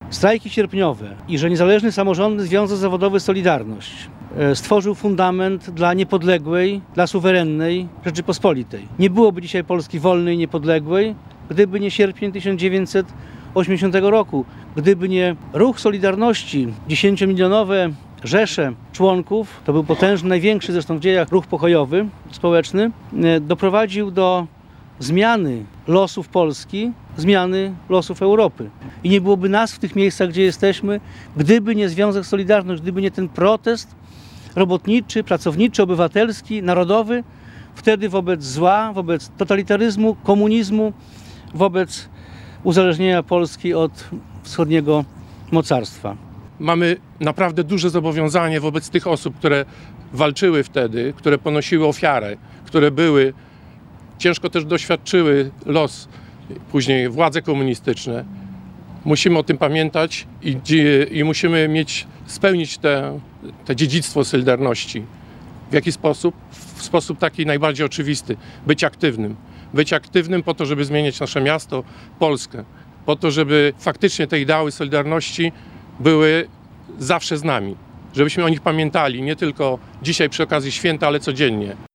strajki sierpniowe i że Niezależny Samorządny Związek Zawodowy Solidarność stworzył fundament dla niepodległej, dla suwerennej Rzeczypospolitej. Nie byłoby dzisiaj Polski wolnej i niepodległej, gdyby nie sierpień 1980 roku, gdyby nie ruch Solidarności, 10-milionowe rzesze członków, to był potężny, największy zresztą w dziejach ruch pokojowy, społeczny, doprowadził do zmiany losów Polski, zmiany losów Europy. I nie byłoby nas w tych miejscach, gdzie jesteśmy, gdyby nie Związek Solidarność, gdyby nie ten protest robotniczy, pracowniczy, obywatelski, narodowy, wtedy wobec zła, wobec totalitaryzmu, komunizmu, wobec uzależnienia Polski od wschodniego mocarstwa. Mamy naprawdę duże zobowiązanie wobec tych osób, które walczyły wtedy, które ponosiły ofiarę, które ciężko też doświadczyły los, później władze komunistyczne. Musimy o tym pamiętać i musimy spełnić te dziedzictwo Solidarności. W jaki sposób? W sposób taki najbardziej oczywisty. Być aktywnym. Być aktywnym po to, żeby zmieniać nasze miasto, Polskę. Po to, żeby faktycznie te ideały Solidarności były zawsze z nami. Żebyśmy o nich pamiętali nie tylko dzisiaj przy okazji święta, ale codziennie.